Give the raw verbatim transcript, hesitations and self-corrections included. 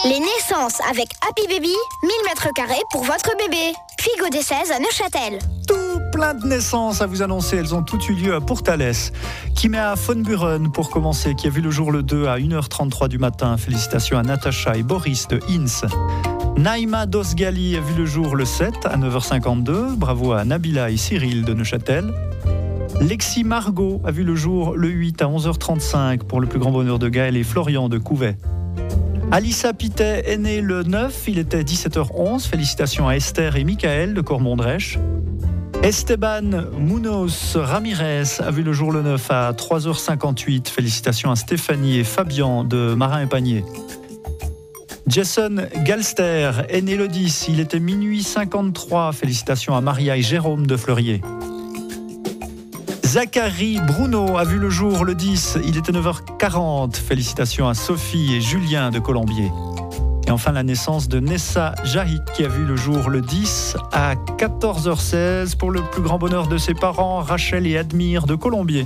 Les naissances avec Happy Baby, mille mètres carrés pour votre bébé. Puis Godet seize à Neuchâtel. Tout plein de naissances à vous annoncer. Elles ont toutes eu lieu à Pourtalès. Kimea von Buren pour commencer, qui a vu le jour le deux à une heure trente-trois du matin. Félicitations à Natacha et Boris de Inns. Naïma Dosgali a vu le jour le sept à neuf heures cinquante-deux. Bravo à Nabila et Cyril de Neuchâtel. Lexi Margot a vu le jour le huit à onze heures trente-cinq pour le plus grand bonheur de Gaël et Florian de Couvet. Alissa Pitet est née le neuf, il était dix-sept heures onze. Félicitations à Esther et Michael de Cormondrèche. Esteban Munoz Ramirez a vu le jour le neuf à trois heures cinquante-huit. Félicitations à Stéphanie et Fabien de Marin et Panier. Jason Galster est né le dix, il était minuit cinquante-trois. Félicitations à Maria et Jérôme de Fleurier. Zachary Bruno a vu le jour le dix, il était neuf heures quarante. Félicitations à Sophie et Julien de Colombier. Et enfin la naissance de Nessa Jahik qui a vu le jour le dix à quatorze heures seize pour le plus grand bonheur de ses parents, Rachel et Admire de Colombier.